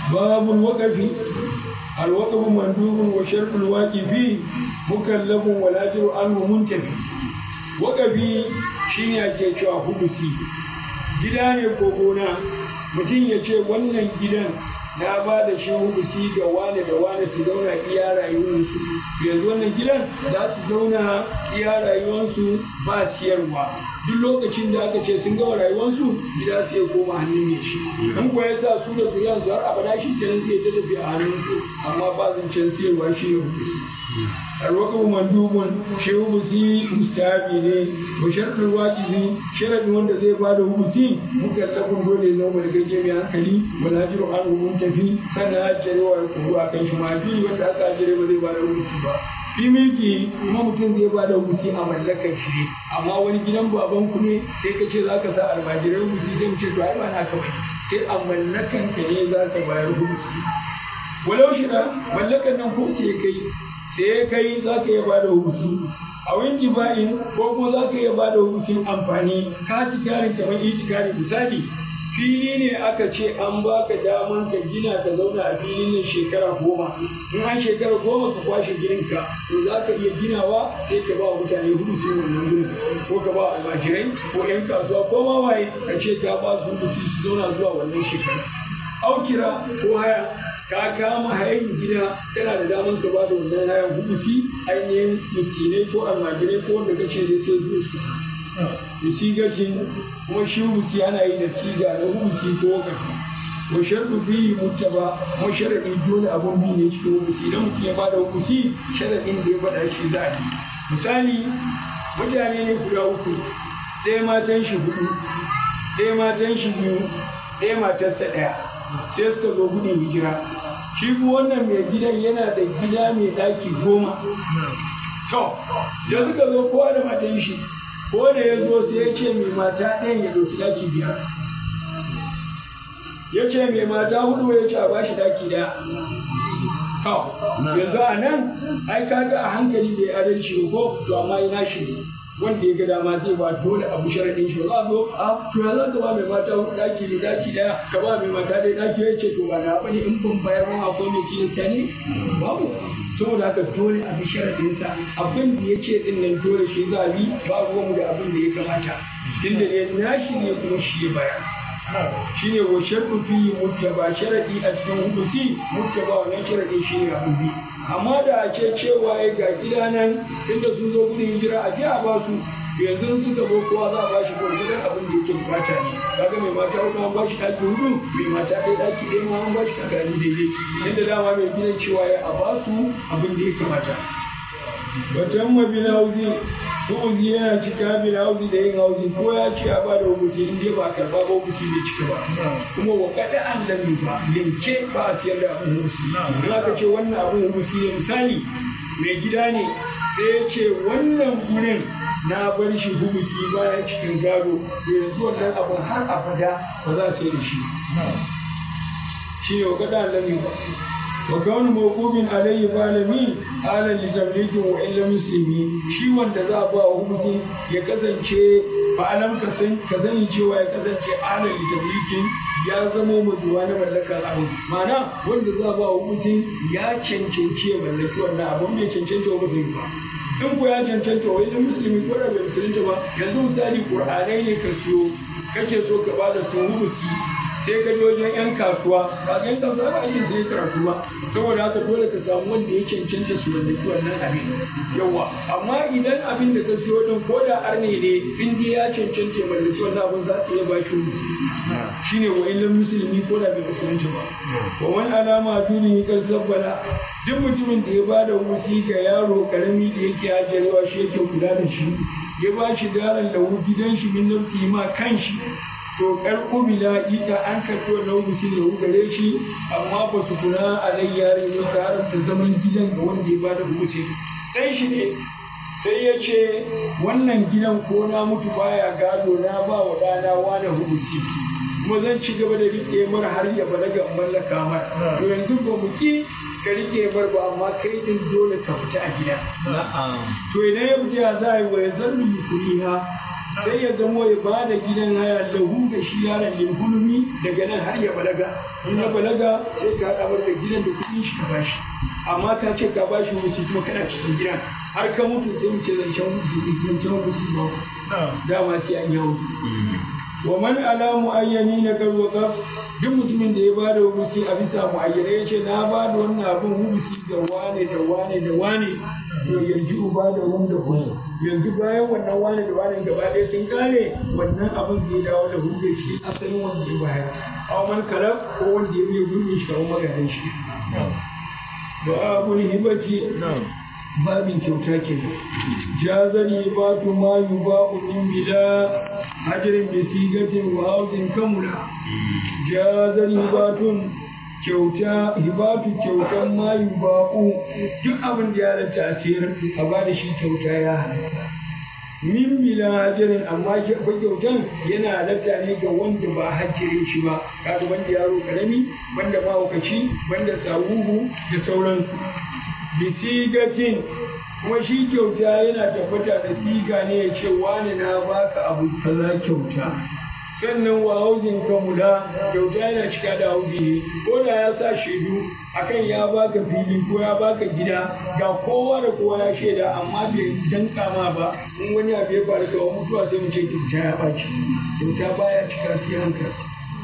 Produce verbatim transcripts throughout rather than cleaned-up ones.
باب الوقف الوقف مندوب وشرط الواقف مكلف والأجر عنه منتفي وقفي shine ake cewa hubusi gida ne ko gona mutum ya ce wannan gidan na ba da shi hubusi ga wane da wane su zauna iya rayuwarsu yanzu wannan gidan za su zauna iya rayuwarsu ba siyarwa duk lokacin da aka ce sun gama rayuwarsu gida sai ya koma hannun mai shi in kuwa ya sa su da zuriyarsu har abada shi kenan sai ta tafi a hannunsu amma ba zancen siyarwa shi ne hubusi alwakabu mandubun shi hubusi mustahabi ne wa sharɗin wajibi sharaɗin wanda zai bada hubusi mukallafin dole zama mai gagge mai hankali wala jiru an hukun tafi sannan hajjarewa ya kudu a kan shi ma biyu wanda aka hajjare ba zai bada hubusi ba fi milki kuma mutum zai bada hubusi a mallakar shi ne amma wani gidan baban ku ne sai ka ce za ka sa almajirai hubusi sai mu ce to ai ba na ka bane sai a mallakan ka ne za ka bayar hubusi walau shida mallakan nan ko ce kai sai kai za ka iya bada hubusi a winki ba'in ko kuma za ka iya bada hubusin amfani ka tikarin kamar itikari misali fili ne aka ce an baka daman ka gina ka zauna a filin nan shekara goma in an shekara goma ka kwashe gininka to za ka iya ginawa sai ka ba mutane hubusin wannan gurin ko ka ba almajirai ko yan kasuwa ko ma waye ka ce ka ba su hubusi su zauna zuwa wannan shekara aukira ko haya ka kama hayan gida kana da damar ka ba da wannan hayan hubusi ainihin miskinai ko almajirai ko wanda kace dai sai zuwa su da sigacin kuma shi hubusi ana yi da siga na hubusi ko wakafi wa sharɗu biyu mutaba kuma sharaɗi dole abun biyu ne cikin hubusi idan mutum ya bada hubusi sharaɗin da ya faɗa shi za a yi misali mutane ne guda uku ɗaya matan shi hudu ɗaya matan shi biyu ɗaya matarsa ɗaya sai suka zo gudun hijira shi ku wannan mai gidan yana da gida mai ɗaki goma to da suka zo kowa da matan shi ko da ya zo sai ya ce mai mata ɗayan ya ɗauki ɗaki biyar ya ce mai mata hudu ya ce a bashi ɗaki ɗaya to yanzu a nan ai kaga a hankali bai adalci ko to amma ina shi ne wanda ya ga dama zai ba dole abu sharaɗin shi ba za a zo a to ya za ka ba mai mata hudu ɗaki ne ɗaki ɗaya ka ba mai mata ɗaya ɗaki ya ce to ba na bane in ban bayar ma akwai mai tilasta ne babu saboda haka dole a bi sharaɗinsa abin da ya ce ɗin nan dole shi za a bi ba ruwanmu da abin da ya kamata tunda ne nashi ne kuma shi ya bayar shi ne wa sharɗu fi mutaba sharaɗi a cikin hubusi mutaba wannan sharaɗi shi ne abu bi amma da a ce cewa ya ga gida nan inda sun zo gudun hijira a je a ba su yanzu suka zo kowa za a ba shi gwargwadon abin da yake bukata ne kaga mai mata hudu an ba shi ɗaki hudu mai mata ɗaya ɗaki ɗaya ma an ba shi kaga ni daidai yadda dama mai gidan cewa ya a ba su abin da ya kamata watan mabin hauzi hukuzi yana cika bin hauzi da yin hauzi ko ya ce a ba da hukuzi in dai ba karba ba hukuzi bai cika ba kuma wa kada an lambi ba yanke ba a siyar da abin hukuzi in aka ce wannan abin hukuzi ne misali mai gida ne sai ya ce wannan gurin na bar shi hukuzi bayan cikin gado to yanzu wannan abin har abada ba za a sai da shi shi ne wa kada an lambi ba وكون موقوف عليه بالمي على لتمليك وإلا مسلمي shi wanda za a ba wa hukunci ya kasance fa'alam ka sani cewa ya kasance ala litamlikin ya zamo mazuwa na mallakar abu ma'ana wanda za a ba wa hukunci ya cancanci ya mallaki wannan abun bai cancanta wa musulmi ba in ko ya cancanta wa idan musulmi ko da bai musulunta ba yanzu misali qur'anai ne ka siyo kake so ka ba da su hukunci sai ka je wajen yan kasuwa ba ga yan kasuwa ba ake sai karatu ba saboda haka dole ka samu wanda ya cancanta su mallaki wannan abin yawa amma idan abin da ka siyo din ko da arne ne in dai ya cancanta ya mallaki wannan abin za ka iya ba shi shine wa illan musulmi ko da bai musulunci ba wa wani alama duni kan sabbala duk mutumin da ya ba da wusi ga yaro karami da yake ajiyewa shi yake kula da shi ya ba shi daren da gidan shi min nafsi ma kan shi to ƙarƙubila ita an karɓi wannan hukuncin da gare shi amma ba su kula a nan yare ne ta haramta zaman gidan ga wanda ya bada hukuncin sai shi ne sai ya ce wannan gidan ko na mutu baya gado na ba wa ɗana wani hukunci kuma zan ci gaba da riƙe mar har ya balaga mallaka mar to yanzu ba mu ki ka riƙe mar ba amma kai din dole ka fita a gida to idan ya fita za a yi wa ya zarmi kuriha sai ya zamo ya ba da gidan haya lahu ga shi yaron lilhulumi daga nan har ya balaga in ya balaga sai ka haɗa da gidan da kuɗin shi ka bashi amma ka ce ka bashi wuce kuma kana cikin gidan har ka mutu sai mu ce zancen wuce zancen wuce ba dama sai an yi wuce wa man ala muayyani na karwaka duk mutumin da ya ba da wuce a bisa muayyana ya ce na ba da wannan abin wuce ga wane da wane da wane to yanzu ba da wanda ku yanzu bayan wannan wane da wane gaba ɗaya sun kare wannan abin zai dawo da hujjar shi asalin wanda ya bayar aw man kalab ko wanda ya biya gurbin shi kamar magadan shi ba abun hibati babin kyauta ke jazani ba tu ma yu ba min bila hajarin bi sigatin wa hauzin kamula jazani ba tun kyauta hibatu kyautan ma yu ba duk abin da ya halatta a sayar a ba da shi kyauta ya halatta min bila hajarin amma kyautan yana halatta ne ga wanda ba hajjirin shi ba kaga wanda yaro karami wanda mahaukaci wanda sawuhu da sauransu bisigatin kuma shi kyauta yana tabbata da siga ne ya ce wani na baka abu kaza kyauta sannan wa hauzin kamula kyauta yana cika da hauzi ne ko da ya sa shaidu akan ya baka fili ko ya baka gida ga kowa da kowa ya shaida amma bai danka ma ba in wani abu ya faru kawai mutuwa sai mu ce kyauta ya ɓaci kyauta baya cika sai hankali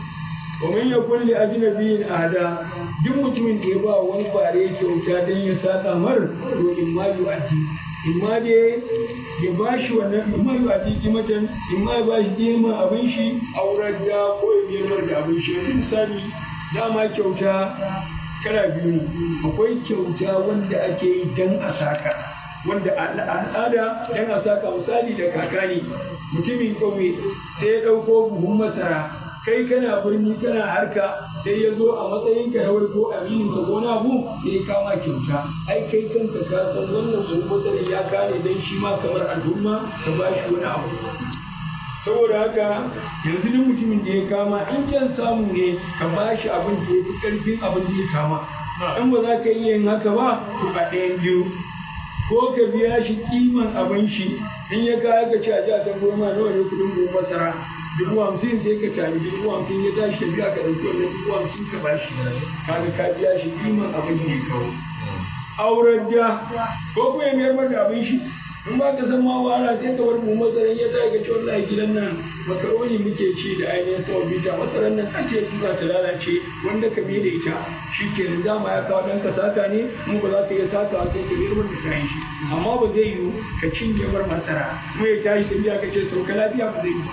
ومن يكون لأجنبي أهدا duk mutumin da ya ba wani bare kyauta don ya saka mar to in ma yi aji in ma dai ya ba shi wannan in ma yi aji kimatan in ma ya ba shi kima abin shi aurar da ko ya biyar da abin shi yanzu misali dama kyauta kala biyu ne akwai kyauta wanda ake yi don a saka wanda al'ada don a saka misali da kaka ne mutumin ƙauye sai ya ɗauko buhun masara kai kana birni kana harka sai ya zo a matsayin ka rawar ko aminin ka ko na abu sai ya kama kyauta ai kai kanka ka san wannan buhun masarar ya kare dan shi ma kamar al'umma ka ba shi wani abu saboda haka yanzu duk mutumin da ya kama in can samu ne ka ba shi abin da ya fi karfin abin da ya kama in ba za ka iya yin haka ba to a ɗayan biyu ko ka biya shi kiman abin shi in ya kaya ka ci a ji a san goma nawa ne kudin buhun masara dubu hamsin sai ka tari dubu hamsin ya tashi ka biya ka ɗauki wannan dubu hamsin ka bashi kaga ka biya shi kiman abin da ya kawo auren da ko kuma ya mayar da abin shi in ba ka san ma wahala sai ka bar mu masaran ya tashi ka ce wallahi gidan nan makaroni muke ci da ainihin sau bita masaran nan kace tura ta lalace wanda ka bi da ita shi ke dama ya kawo ɗan ka saka ne mu ba za ka iya saka sai ka mayar da kayan shi amma ba zai yiwu ka cinye bar masara mu ya tashi ka biya ka ce sauka lafiya ba zai yi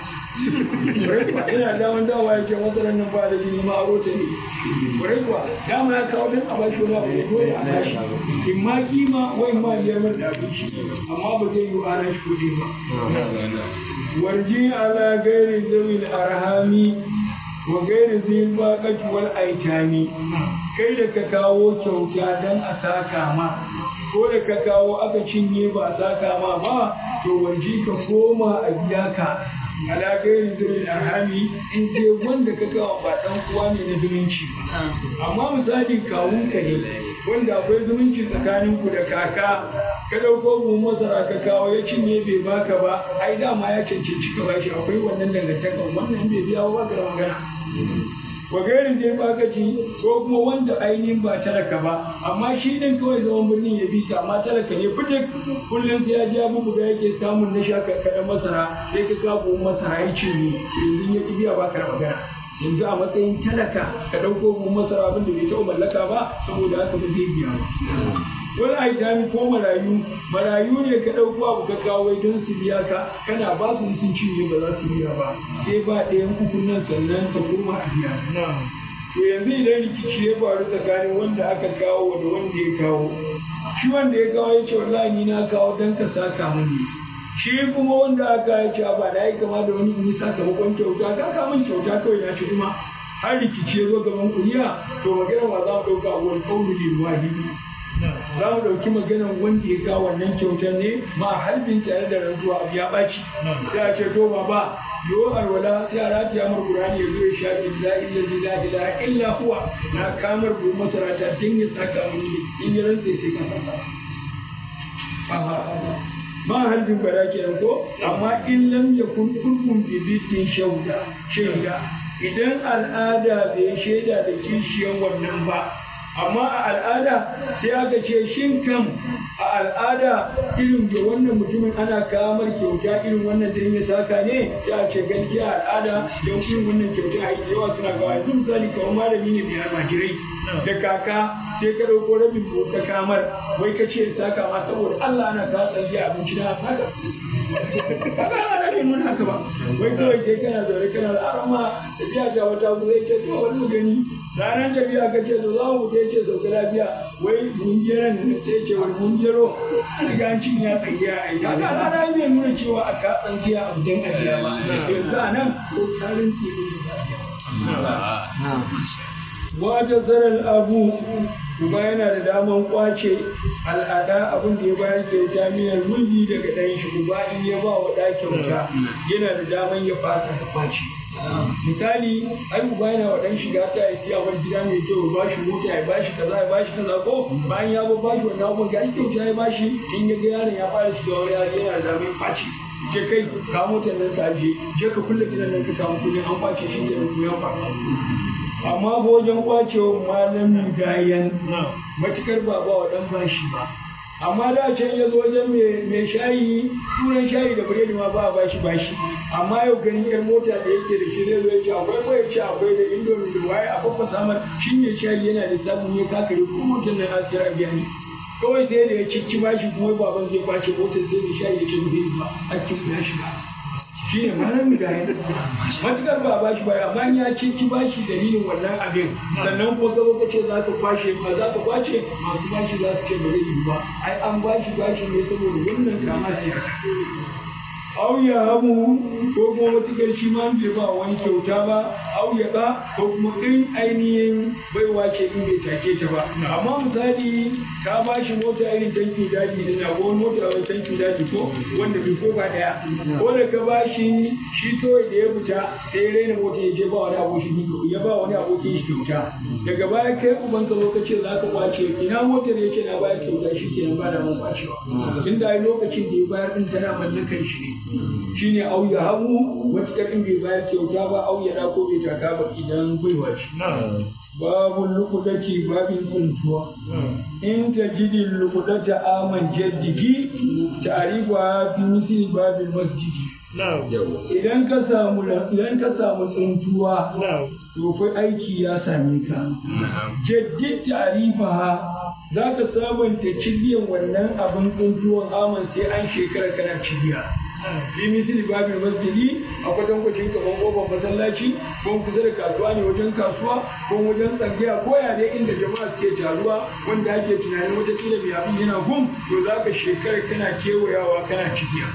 ba ina daman dawa ya ce masarar nan ba da jini ma aro ta ne kwarai kuwa dama ya kawo don a bashi wani abu ya dole a bashi in ma kima wai ma biyar mar da abin shi amma ba zai yi ana shi kuɗi ba warji ala gairi zawil arhami wa gairi zil baqati wal aitami kai da ka kawo kyauta dan a saka ma ko da ka kawo aka cinye ba a saka ma ba to warji ka koma a biya ka ala gairi zurin arhami in je wanda ka kawo ba dan uwa ne na zumunci amma misali kawun ka ne wanda akwai zumunci tsakanin ku da kaka ka dauko buhun masara ka kawo ya cinye bai baka ba ai dama ya cancanci ka bashi akwai wannan dangantaka wannan bai biya ba ka magana wa gairin da ya baka ci ko kuma wanda ainihin ba talaka ba amma shi din kawai zaman birnin ya bi ta amma talaka ne fitik kullum sai ya ji abubu da yake samun na shaka kaɗan masara sai ka kawo masara ya ce ni yanzu ya ki biya baka da magana yanzu a matsayin talaka ka ɗauko buhun masara abin da bai taɓa mallaka ba saboda haka ba zai biya ba wani aitami ko marayu marayu ne ka ɗauko abu ka kawo don su biya ka kana ba su sun cinye ba za su biya ba sai ba ɗayan ukun nan sannan ka koma a biya to yanzu idan rikici ya faru tsakanin wanda aka kawo da wanda ya kawo shi wanda ya kawo ya ce wallahi ni na kawo don ka saka mani shi kuma wanda aka ya ce ba da ya kama da wani in sakamakon kyauta ka kamun kyauta kawai na ci kuma har rikici ya zo gaban kuriya to magana ma za mu ɗauka wani ƙaunu ne wahidi za mu ɗauki maganan wanda ya kawo wannan kyautar ne ma harbin tare da rantsuwa abu ya ɓaci sai a ce to baba yo alwala sai a rataya mar qur'ani ya zo ya sha billahi allazi la ilaha illa huwa na kamar bu masara ta din ya saka mini in ya rantsa sai ka saka aha ma halbin bara kenan ko amma in lam yakun kurkun bibitin shauda shaida idan al'ada bai shaida da kishiyan wannan ba amma a al'ada sai aka ce shin kam a al'ada irin da wannan mutumin ana kamar kyauta irin wannan da ya saka ne sai a ce gaskiya al'ada don irin wannan kyauta a yawa suna gawa yanzu misali kamar malami ne mai almajirai da kaka sai ka ɗauko rabin ka kamar wai ka ce saka ma saboda Allah ana ka tsanci abinci na saka kaga ana da nuna haka ba wai kawai sai kana zaune kana da arama tafiya ta wata ku zai ce to wani mu gani ranar tafiya ka ce to za mu je ce sauka lafiya wai mungeran sai ce wani mungero an riga an cin ya tsakiya a yi kaga ana da bai nuna cewa a ka tsanci a abin ajiya ba yanzu a nan ko tarin tsiri da wata zarar abu uba yana da daman kwace al'ada abin da ya bayar kyauta miyar mulki daga ɗan shi uba in ya ba wa ɗa kyauta yana da daman ya fasa da kwace misali ai uba yana wa ɗan shiga ta ya siya wani gida mai kyau ba shi mota ya bashi kaza ya bashi kaza ko bayan ya ba shi wannan abun ga kyauta ya bashi in ya ga yaron ya fara shiga wani yaro yana da daman kwace je kai ka motar nan ka je je ka kulle gidan nan ka samu kuɗi an kwace shi ne ya faru amma wajen kwacewa malamin gayan matukar ba ba wa dan bashi ba amma da can ya zo wajen mai shayi turan shayi da biredi ma ba a bashi bashi amma yau ganin yar mota da yake da shi zai zo ya ce akwai ko ya ce akwai da indomi da waye a babba samar shi ne shayi yana da sabon ya kakare ko motar nan asira biya ne kawai sai da ya cici bashi kuma baban zai kwace motar sai da shayi ya ce bai ba hakkin ya shiga shi ne malar migayen matukar ba bashi baya amma ya ce ki bashi dalilin wannan abin sannan ko ka ka ce za ka kwashe ba za ka kwace masu bashi za su ce ba zai yi ba ai an bashi bashi ne saboda wannan kama siyasa au ya hamu ko kuma matukar shi ma bai ba wani kyauta ba au ya ba ko kuma in ainihin baiwa ce in bai take ta ba amma misali ka ba shi mota irin tankin daji din na ko mota wani tankin daji ko wanda bai ko ba daya ko da ka ba shi shi kawai da ya fita sai ya raina mota ya je ba wani abokin ya ba wani abokin shi kyauta daga baya kai uban ka lokaci za ka kwace ina motar ya ce na bayar kyauta shi kenan ba da mun kwacewa tunda ai lokacin da ya bayar din tana mallakan shi ne shine au ya hamu matukar in bai bayar kyauta ba au ya ko bai taka ba idan baiwa shi babu lukudati babin tsuntuwa in ta jidin lukudata aman jaddiki ta'rifa fi misli babin masjidi idan ka samu idan ka samu tsuntuwa to fa aiki ya same ka jaddid ta'rifa za ka sabanta cibiyan wannan abin tsuntuwan aman sai an shekara kana cibiya fi misali babin masjidi a kwatankwacin kaman kofar masallaci ko kusa da kasuwa ne wajen kasuwa ko wajen tsangiya ko ya dai inda jama'a suke taruwa wanda ake tunanin wata kila mai abin yana gum to za ka shekara kana kewayawa kana cibiya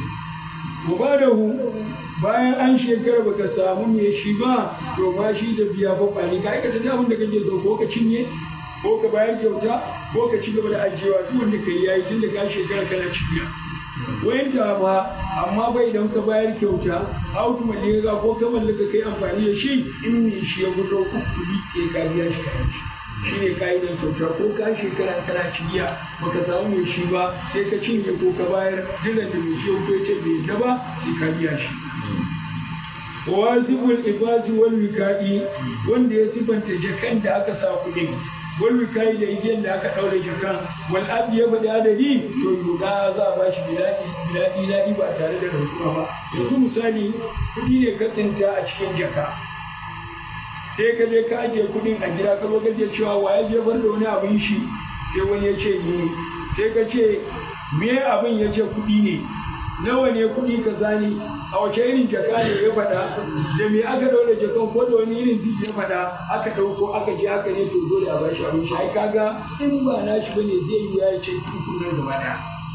mubadahu bayan an shekara baka samu me shi ba to ma shi da biya fa ne ka aikata da abin da kake so ko ka cinye ko ka bayar kyauta ko ka ci gaba da ajiyewa duk wanda ka yi yayi tun da ka shekara kana cibiya wayan ta ba amma bai idan ka bayar kyauta autu mallaka ko ka mallaka kai amfani da shi in me shi ya gudo kuɗi sai ka biya shi kayan shi shi ne ka'idan kyauta ko ka shekara kana cibiya baka samu mai shi ba sai ka cinye ko ka bayar jiran da mai shi ya gudo ya ce bai yadda ba sai ka biya shi wasiful ibasi wal wika'i wanda ya sifanta jakan da aka sa kuɗin wal wika'i da igiyan da aka ɗaure jakan wal abdi ya faɗi adadi to yuda za a bashi biladi biladi ladi ba tare da rantsuwa ba yanzu misali kuɗi ne ka tsinta a cikin jaka sai ka je ka ajiye kuɗin a gida ka zo ka je cewa wa ya jefar da wani abin shi sai wani ya ce ni sai ka ce me abin ya ce kuɗi ne nawa ne kuɗi ka zani a wace irin jaka ne ya faɗa da me aka ɗaure jakan ko da wani irin zai ya faɗa aka ɗauko aka je aka ne to dole a bashi abin shi ai kaga in ba na shi bane zai yi ya ce tukun nan gaba ɗaya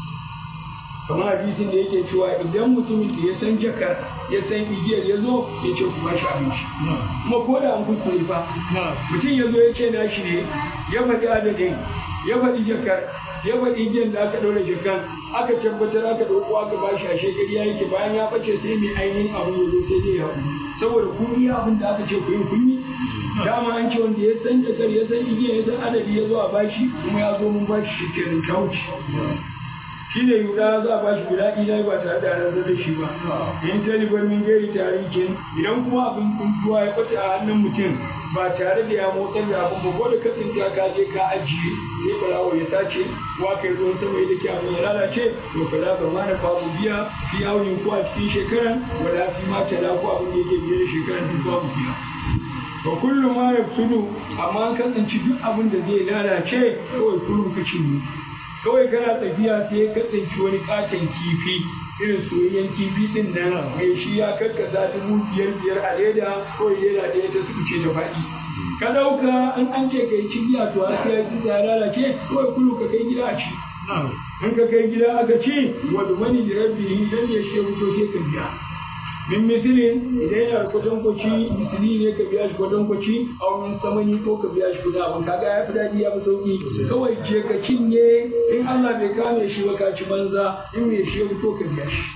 kamar hadisin da yake cewa idan mutumin da ya san jakar ya san igiyar ya zo ya ce ku bashi abin shi kuma ko da an kuskure fa mutum ya zo ya ce na shi ne ya faɗi adadin ya faɗi jakar ya faɗi igiyar da aka ɗaure jakan aka tabbatar aka ɗauko aka bashi a shekari ya yake bayan ya ɓace sai mai ainihin abu ya zo sai dai ya haɗu saboda kun yi abin da aka ce ku yi kun yi dama an ce wanda ya san jakar ya san igiyar ya san adadi ya zo a bashi kuma ya zo mun bashi shi kenan ta wuce shi ne yuda za a bashi guda ɗina ba tare da rantsar da shi ba in talibar min gairi tarihin idan kuma abin kuntuwa ya ɓata a hannun mutum ba tare da ya motsar da abin ba ko da kasance ka je ka ajiye sai barawo ya sace wa kai ruwan sama ya dake abin ya lalace to ka za ka mana babu biya fi yawon ko a cikin shekaran wala fi ma tala ko abin da yake biye da shekaran duk babu biya wa kullum ma ya tudu amma an kasance duk abin da zai lalace kawai kullum ka cinye kawai kana tafiya sai ka tsinci wani katon kifi irin soyayyen kifi din nan mai shi ya karkasa dubu biyar biyar a leda kawai leda ɗaya ta suce da faɗi ka ɗauka in an ce kai cigiya to har sai ya ci ya lalace kawai kullum ka kai gida a ci in ka kai gida aka ci wa dumani da rabbi idan ya shi wuto sai ka biya min misilin idan yana da kwatankwaci misili ne ka biya shi kwatankwaci a wani samani ko ka biya shi kuɗa abin kaga ya fi daɗi ya fi sauƙi kawai je ka cinye in Allah bai kame shi ba ka ci banza in mai shi ko ka biya shi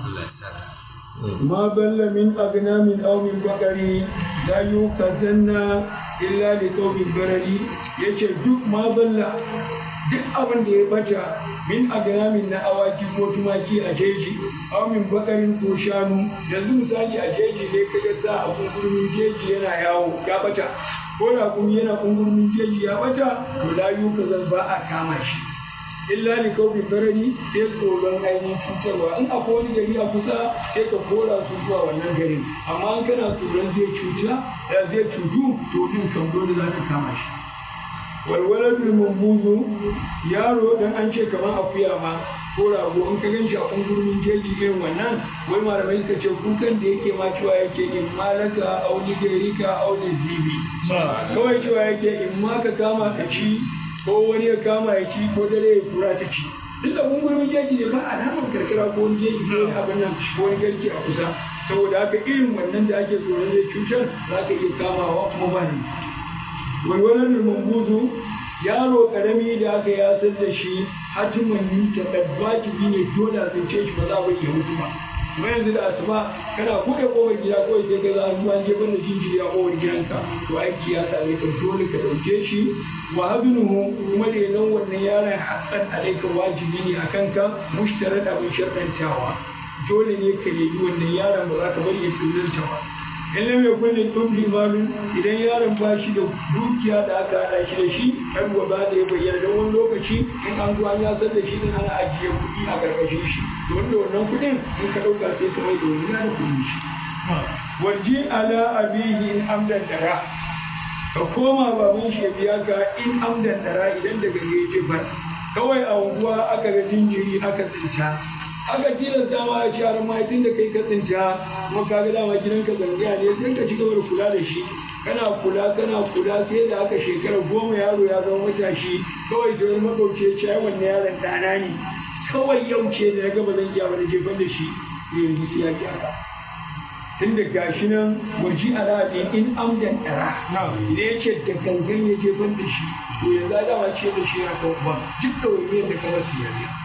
ma balla min agna min aw min bakari la yukazanna illa li thawbin barari yace duk ma balla duk abin da ya bata min agnamin na awaki ko tumaki a jeji aw min bakarin ko shanu yanzu misali a jeji ne kaga sa a kungurumin jeji yana yawo ya bata ko da kun yana kungurumin jeji ya bata to la yukazan ba a kama shi illa li kawbi barari sai tsoron ainihin cutarwa in akwai wani gari a kusa sai ka kora su zuwa wannan garin amma in kana tsoron zai cuta da zai cutu to din kan dole za ka kama shi walwaladul mambuzu yaro dan an ce kamar akuya ma ko rago in ka ganshi a kungurmin jeji irin wannan wai malamai suka ce kukan da yake ma cewa yake in malaka auli gairika auli zibi kawai cewa yake in ma ka kama ka ci ko wani ya kama ya ci ko dare ya kura ta ci duk da kungurmin jeji ne ba alamar karkara ko wani jeji ko wani abin nan ko wani garki a kusa saboda haka irin wannan da ake tsoron zai cutar za ka iya kamawa kuma ba ne walwalar mambuzu yaro karami da aka yasar da shi hatiman yuta wajibi ne dole a tsince shi ba za a bai ya mutu ba kuma yanzu da asuba kana buɗe kofar gida kawai sai ka za a zuwa jefar da jinjiri a kofar gidanka to aiki ya same ka dole ka ɗauke shi wa habnuhu kuma da nan wannan yaron haƙƙan alaika wajibi ne a kanka mushtarar abin sharɗantawa dole ne ka nemi wannan yaron ba za ka bari ya tsinanta ba in lam yakun lil umri malun idan yaron ba shi da dukiya da aka hada shi da shi har gaba da ya bayyana da wani lokaci in an zuwa ya san da shi din ana ajiye kuɗi a karkashin shi to wanda wannan kuɗin in ka ɗauka sai ka mai da wani yana kuɗin shi warji ala abihi in amdan dara ka koma baban shi ya biya ka in amdan dara idan daga ne ya jefar kawai a unguwa aka ga jinjiri aka tsinta aka tilasta ma a ciyar mahaifin da kai ka tsinta kuma ka ga dama gidanka zangaya ne sai ka ci gaba da kula da shi kana kula kana kula sai da aka shekara goma yaro ya zama matashi kawai sai wani maɗauki ya ce ai wannan yaron ɗana ne kawai yau ce da na gaba zan iya wani jefan da shi sai yanzu sai ya ki aka tun da gashi nan waji alaɗi in amdan ɗara idan ya ce da gangan ya jefan da shi to yanzu dama ce da shi ya kan uban duk da wani da kamar siyariya